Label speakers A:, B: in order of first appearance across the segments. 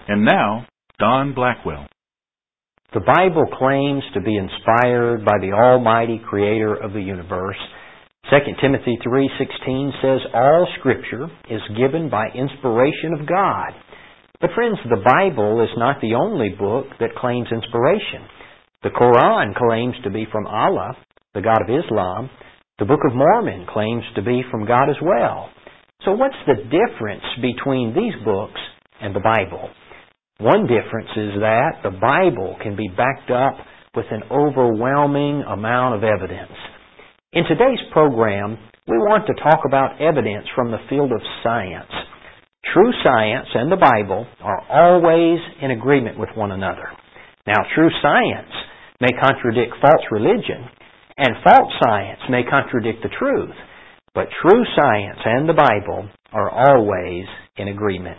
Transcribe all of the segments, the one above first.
A: And now, Don Blackwell.
B: The Bible claims to be inspired by the Almighty Creator of the universe. 2 Timothy 3:16 says, all Scripture is given by inspiration of God. But friends, the Bible is not the only book that claims inspiration. The Quran claims to be from Allah, the God of Islam. The Book of Mormon claims to be from God as well. So what's the difference between these books and the Bible? One difference is that the Bible can be backed up with an overwhelming amount of evidence. In today's program, we want to talk about evidence from the field of science. True science and the Bible are always in agreement with one another. Now, true science may contradict false religion, and false science may contradict the truth, but true science and the Bible are always in agreement.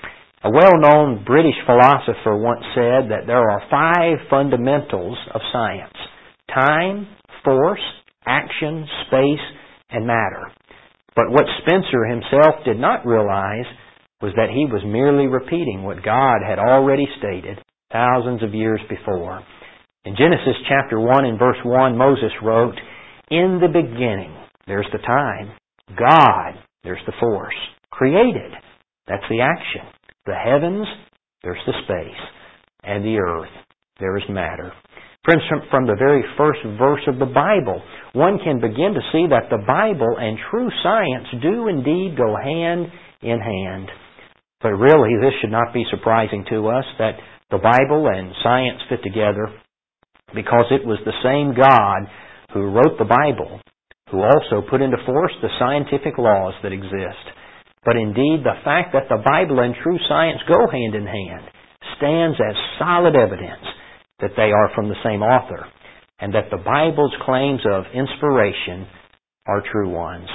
B: A well-known British philosopher once said that there are 5 fundamentals of science: time, force, action, space, and matter. But what Spencer himself did not realize was that he was merely repeating what God had already stated thousands of years before. In Genesis chapter 1 and verse 1, Moses wrote, "In the beginning, there's the time. God, there's the force. Created, that's the action. The heavens, there's the space. And the earth, there is matter." Friends, from the very first verse of the Bible, one can begin to see that the Bible and true science do indeed go hand in hand. But really, this should not be surprising to us that the Bible and science fit together, because it was the same God who wrote the Bible, who also put into force the scientific laws that exist. But indeed, the fact that the Bible and true science go hand in hand stands as solid evidence that they are from the same author, and that the Bible's claims of inspiration are true ones.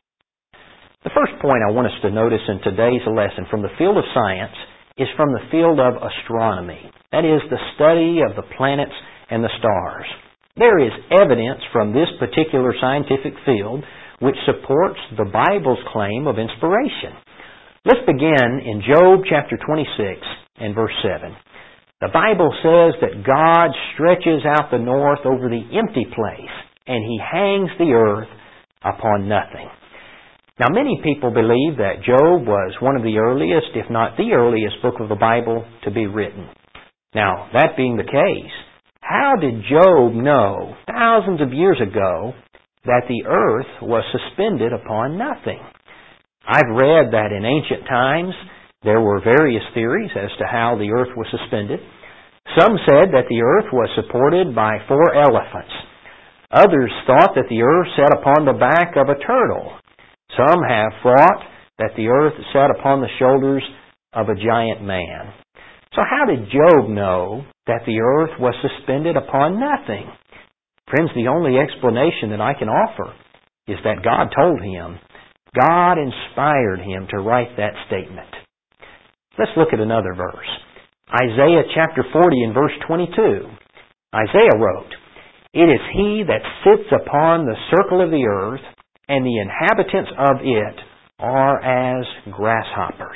B: The first point I want us to notice in today's lesson from the field of science is from the field of astronomy. That is, the study of the planets and the stars. There is evidence from this particular scientific field which supports the Bible's claim of inspiration. Let's begin in Job chapter 26 and verse 7. The Bible says that God stretches out the north over the empty place, and He hangs the earth upon nothing. Now, many people believe that Job was one of the earliest, if not the earliest, book of the Bible to be written. Now, that being the case, how did Job know thousands of years ago that the earth was suspended upon nothing? I've read that in ancient times there were various theories as to how the earth was suspended. Some said that the earth was supported by 4 elephants. Others thought that the earth sat upon the back of a turtle. Some have thought that the earth sat upon the shoulders of a giant man. So how did Job know that the earth was suspended upon nothing? Friends, the only explanation that I can offer is that God told him. God inspired him to write that statement. Let's look at another verse. Isaiah chapter 40 and verse 22. Isaiah wrote, "It is He that sits upon the circle of the earth, and the inhabitants of it are as grasshoppers."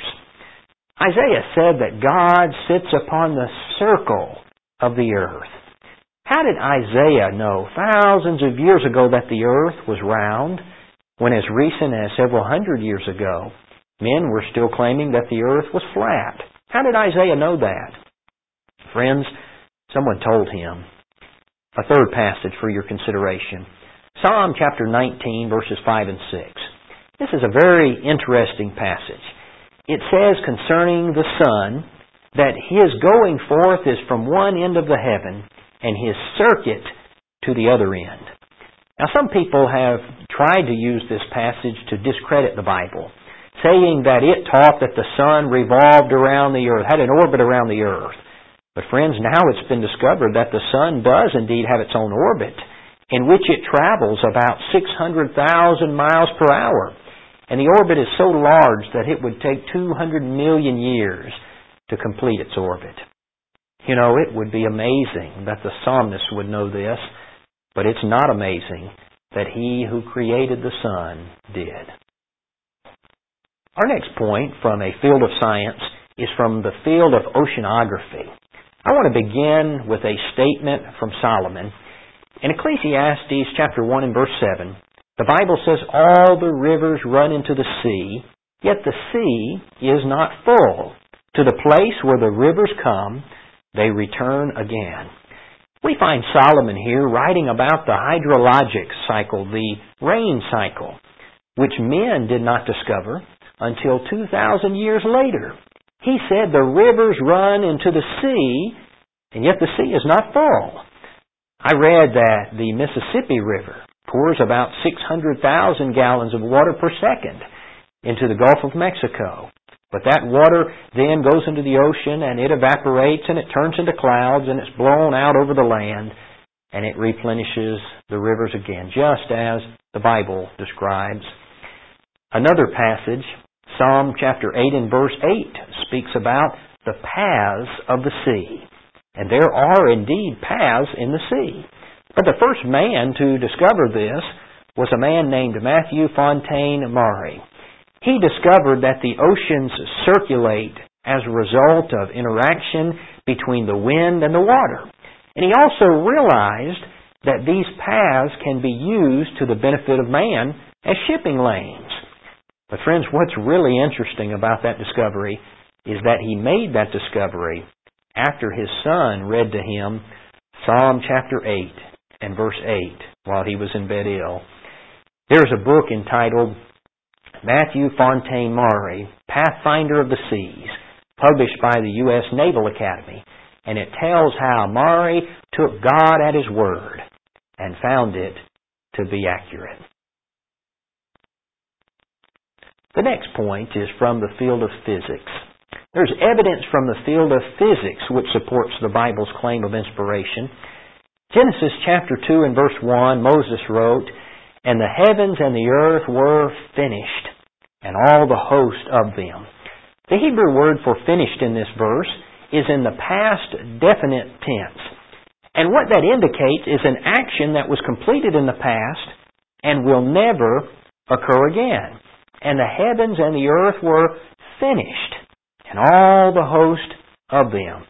B: Isaiah said that God sits upon the circle of the earth. How did Isaiah know thousands of years ago that the earth was round, when as recent as several hundred years ago, men were still claiming that the earth was flat? How did Isaiah know that? Friends, someone told him. A third passage for your consideration. Psalm chapter 19, verses 5 and 6. This is a very interesting passage. It says concerning the sun that His going forth is from one end of the heaven and His circuit to the other end. Now, some people have tried to use this passage to discredit the Bible, saying that it taught that the sun revolved around the earth, had an orbit around the earth. But friends, now it's been discovered that the sun does indeed have its own orbit, in which it travels about 600,000 miles per hour. And the orbit is so large that it would take 200 million years to complete its orbit. You know, it would be amazing that the psalmist would know this, but it's not amazing that He who created the sun did. Our next point from a field of science is from the field of oceanography. I want to begin with a statement from Solomon. In Ecclesiastes chapter 1 and verse 7, the Bible says, "All the rivers run into the sea, yet the sea is not full. To the place where the rivers come, they return again." We find Solomon here writing about the hydrologic cycle, the rain cycle, which men did not discover until 2,000 years later. He said the rivers run into the sea, and yet the sea is not full. I read that the Mississippi River pours about 600,000 gallons of water per second into the Gulf of Mexico. But that water then goes into the ocean and it evaporates and it turns into clouds and it's blown out over the land and it replenishes the rivers again, just as the Bible describes. Another passage, Psalm chapter 8 and verse 8, speaks about the paths of the sea. And there are indeed paths in the sea. But the first man to discover this was a man named Matthew Fontaine Maury. He discovered that the oceans circulate as a result of interaction between the wind and the water. And he also realized that these paths can be used to the benefit of man as shipping lanes. But friends, what's really interesting about that discovery is that he made that discovery after his son read to him Psalm chapter 8 and verse 8 while he was in bed ill. There's a book entitled Matthew Fontaine Maury, Pathfinder of the Seas, published by the U.S. Naval Academy, and it tells how Maury took God at His word and found it to be accurate. The next point is from the field of physics. There's evidence from the field of physics which supports the Bible's claim of inspiration. Genesis chapter 2 and verse 1, Moses wrote, "And the heavens and the earth were finished, and all the host of them." The Hebrew word for finished in this verse is in the past definite tense. And what that indicates is an action that was completed in the past and will never occur again. And the heavens and the earth were finished, and all the host of them.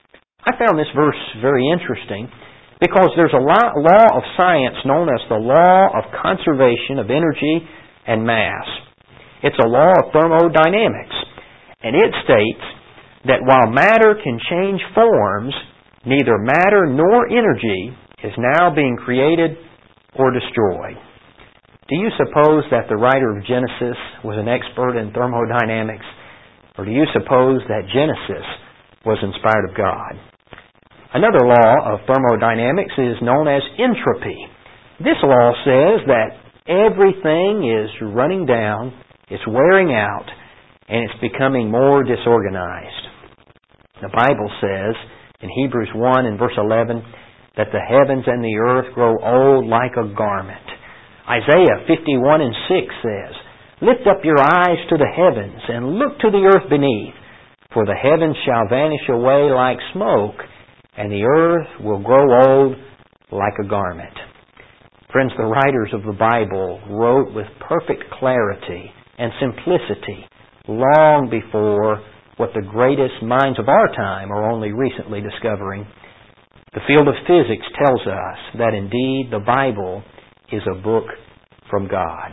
B: I found this verse very interesting because there's a law of science known as the law of conservation of energy and mass. It's a law of thermodynamics, and it states that while matter can change forms, neither matter nor energy is now being created or destroyed. Do you suppose that the writer of Genesis was an expert in thermodynamics, or do you suppose that Genesis was inspired of God? Another law of thermodynamics is known as entropy. This law says that everything is running down, it's wearing out, and it's becoming more disorganized. The Bible says in Hebrews 1 and verse 11 that the heavens and the earth grow old like a garment. Isaiah 51 and 6 says, "Lift up your eyes to the heavens and look to the earth beneath, for the heavens shall vanish away like smoke, and the earth will grow old like a garment." Friends, the writers of the Bible wrote with perfect clarity and simplicity long before what the greatest minds of our time are only recently discovering. The field of physics tells us that indeed the Bible is a book from God.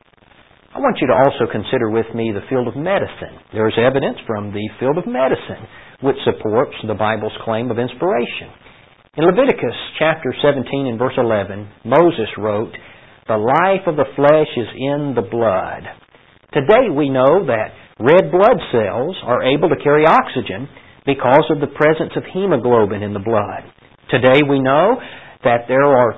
B: I want you to also consider with me the field of medicine. There is evidence from the field of medicine which supports the Bible's claim of inspiration. In Leviticus chapter 17 and verse 11, Moses wrote, "The life of the flesh is in the blood." Today we know that red blood cells are able to carry oxygen because of the presence of hemoglobin in the blood. Today we know that there are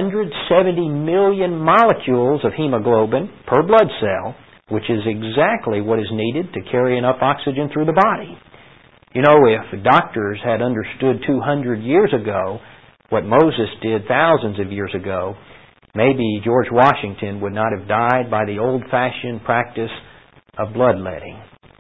B: 270 million molecules of hemoglobin per blood cell, which is exactly what is needed to carry enough oxygen through the body. You know, if doctors had understood 200 years ago what Moses did thousands of years ago, maybe George Washington would not have died by the old-fashioned practice of bloodletting.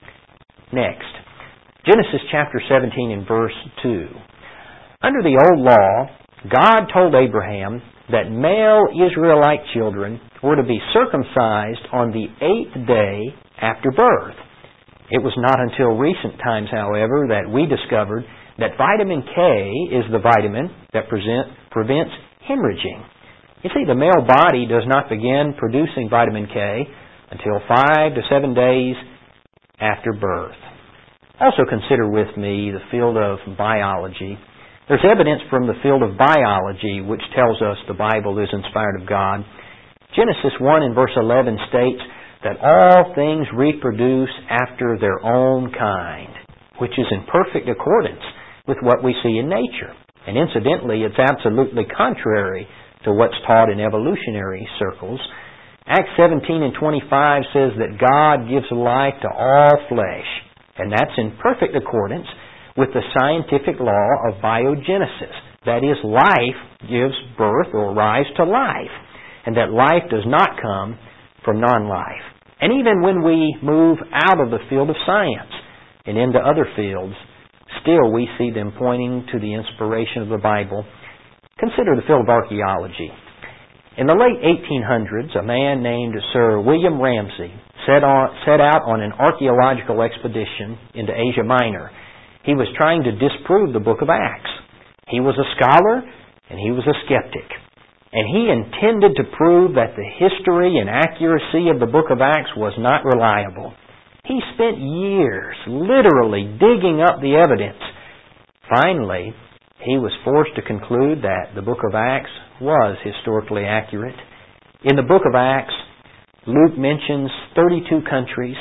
B: Next, Genesis chapter 17 and verse 2. Under the old law, God told Abraham that male Israelite children were to be circumcised on the 8th day after birth. It was not until recent times, however, that we discovered that vitamin K is the vitamin that prevents hemorrhaging. You see, the male body does not begin producing vitamin K until 5 to 7 days after birth. Also consider with me the field of biology. There's evidence from the field of biology which tells us the Bible is inspired of God. Genesis 1 and verse 11 states that all things reproduce after their own kind, which is in perfect accordance with what we see in nature. And incidentally, it's absolutely contrary to what's taught in evolutionary circles. Acts 17 and 25 says that God gives life to all flesh, and that's in perfect accordance with the scientific law of biogenesis. That is, life gives birth or rise to life, and that life does not come from non-life. And even when we move out of the field of science and into other fields, still we see them pointing to the inspiration of the Bible. Consider the field of archaeology. In the late 1800s, a man named Sir William Ramsay set out on an archaeological expedition into Asia Minor. He was trying to disprove the book of Acts. He was a scholar and he was a skeptic. And he intended to prove that the history and accuracy of the book of Acts was not reliable. He spent years literally digging up the evidence. Finally, he was forced to conclude that the book of Acts was historically accurate. In the book of Acts, Luke mentions 32 countries,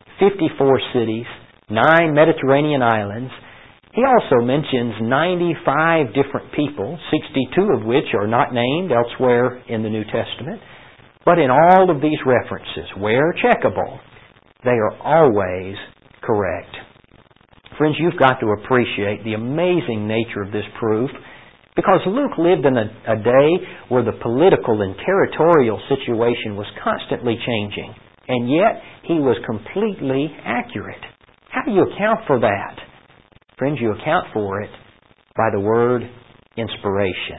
B: 54 cities, 9 Mediterranean islands. He also mentions 95 different people, 62 of which are not named elsewhere in the New Testament. But in all of these references, where checkable, they are always correct. Friends, you've got to appreciate the amazing nature of this proof, because Luke lived in a day where the political and territorial situation was constantly changing, and yet he was completely accurate. How do you account for that? Friends, you account for it by the word inspiration.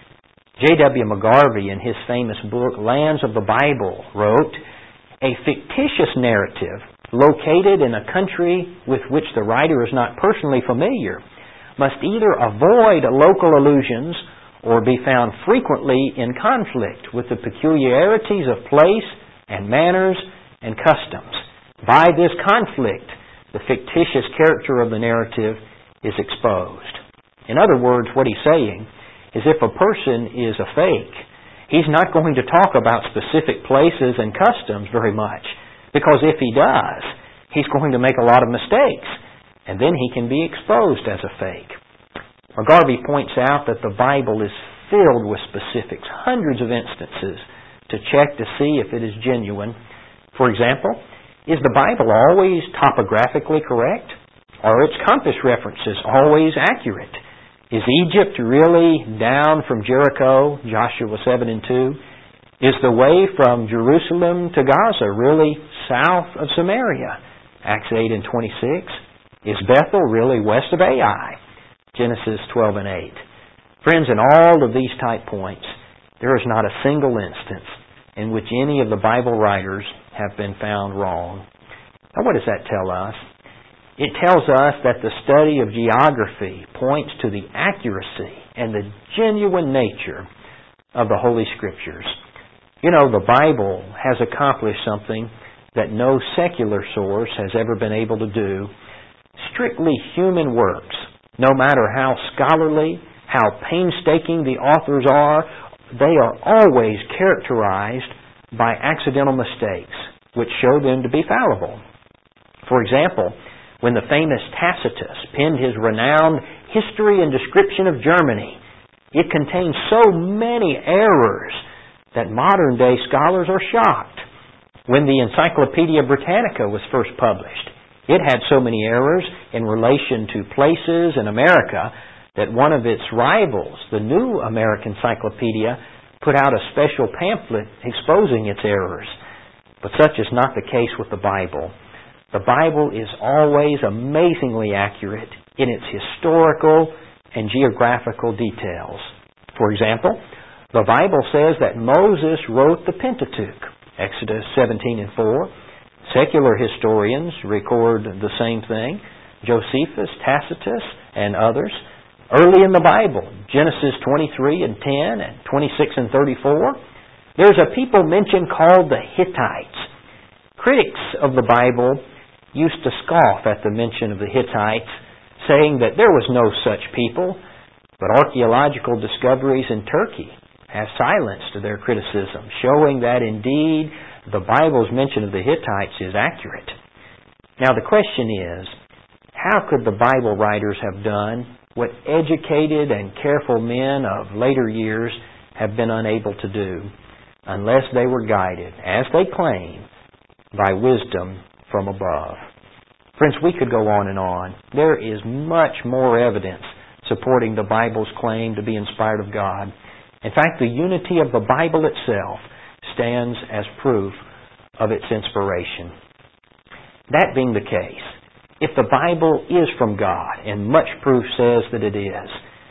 B: J.W. McGarvey, in his famous book, Lands of the Bible, wrote, "A fictitious narrative located in a country with which the writer is not personally familiar must either avoid local allusions or be found frequently in conflict with the peculiarities of place and manners and customs. By this conflict, the fictitious character of the narrative is exposed." In other words, what he's saying is if a person is a fake, he's not going to talk about specific places and customs very much, because if he does, he's going to make a lot of mistakes, and then he can be exposed as a fake. McGarvey points out that the Bible is filled with specifics, hundreds of instances to check to see if it is genuine. For example, is the Bible always topographically correct? Are its compass references always accurate? Is Egypt really down from Jericho, Joshua 7 and 2? Is the way from Jerusalem to Gaza really south of Samaria, Acts 8 and 26? Is Bethel really west of Ai, Genesis 12 and 8? Friends, in all of these type points, there is not a single instance in which any of the Bible writers have been found wrong. Now, what does that tell us? It tells us that the study of geography points to the accuracy and the genuine nature of the Holy Scriptures. You know, the Bible has accomplished something that no secular source has ever been able to do. Strictly human works, no matter how scholarly, how painstaking the authors are, they are always characterized by accidental mistakes, which show them to be fallible. For example, when the famous Tacitus penned his renowned History and Description of Germany, it contains so many errors that modern-day scholars are shocked. When the Encyclopedia Britannica was first published, it had so many errors in relation to places in America that one of its rivals, the New American Encyclopedia, put out a special pamphlet exposing its errors. But such is not the case with the Bible. The Bible is always amazingly accurate in its historical and geographical details. For example, the Bible says that Moses wrote the Pentateuch, Exodus 17 and 4, Secular historians record the same thing. Josephus, Tacitus, and others. Early in the Bible, Genesis 23 and 10 and 26 and 34, there's a people mentioned called the Hittites. Critics of the Bible used to scoff at the mention of the Hittites, saying that there was no such people, but archaeological discoveries in Turkey have silenced their criticism, showing that indeed the Bible's mention of the Hittites is accurate. Now the question is, how could the Bible writers have done what educated and careful men of later years have been unable to do, unless they were guided, as they claim, by wisdom from above? Friends, we could go on and on. There is much more evidence supporting the Bible's claim to be inspired of God. In fact, the unity of the Bible itself stands as proof of its inspiration. That being the case, if the Bible is from God, and much proof says that it is,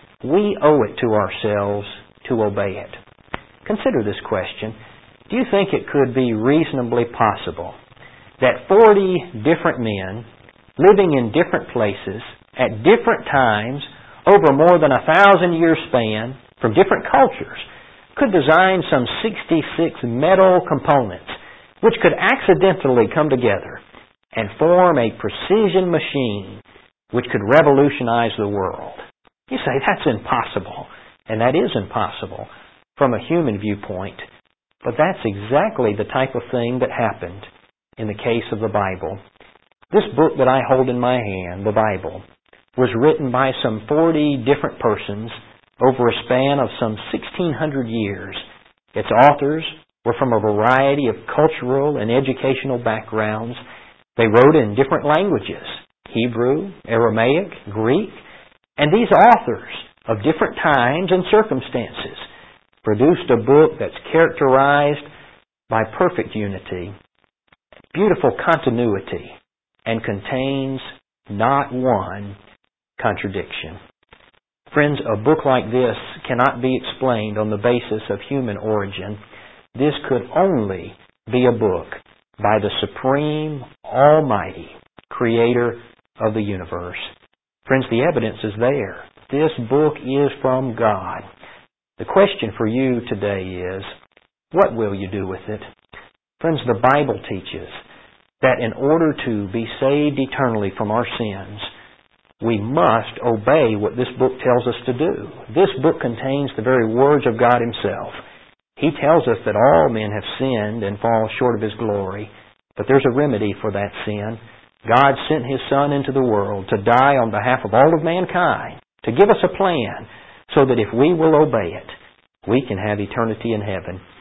B: we owe it to ourselves to obey it. Consider this question. Do you think it could be reasonably possible that 40 different men living in different places at different times over more than 1,000-year span from different cultures could design some 66 metal components which could accidentally come together and form a precision machine which could revolutionize the world? You say, that's impossible. And that is impossible from a human viewpoint. But that's exactly the type of thing that happened in the case of the Bible. This book that I hold in my hand, the Bible, was written by some 40 different persons over a span of some 1,600 years. Its authors were from a variety of cultural and educational backgrounds. They wrote in different languages, Hebrew, Aramaic, Greek, and these authors of different times and circumstances produced a book that's characterized by perfect unity, beautiful continuity, and contains not one contradiction. Friends, a book like this cannot be explained on the basis of human origin. This could only be a book by the supreme, almighty Creator of the universe. Friends, the evidence is there. This book is from God. The question for you today is, what will you do with it? Friends, the Bible teaches that in order to be saved eternally from our sins, we must obey what this book tells us to do. This book contains the very words of God Himself. He tells us that all men have sinned and fall short of His glory, but there's a remedy for that sin. God sent His Son into the world to die on behalf of all of mankind, to give us a plan so that if we will obey it, we can have eternity in heaven.